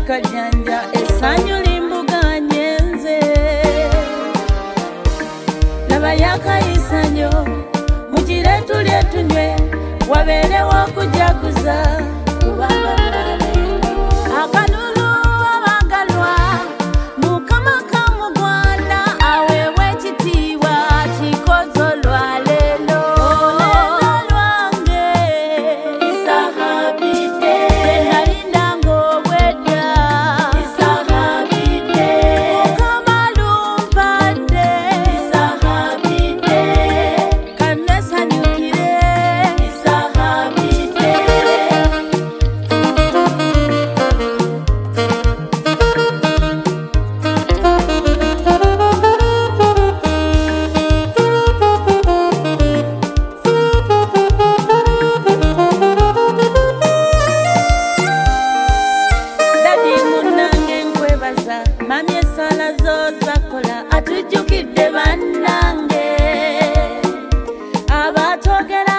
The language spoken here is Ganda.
kajanja essanyu limbuganye nze laba yakayisa nnyo mugire tulye tunywe wabeerewo okujaguza kubanga akalulu abagalwa mukama kamugwana aweebwa ekitiibwa kikozo lwa leero olulero lwange isahabidde nalinda ng'obwedda isahabidde mukama lumpadde isahabidde kannesanyukire isahabidde dadi munnange nkwebaza mami essala zo zakola atujjukidde bannange abatwogera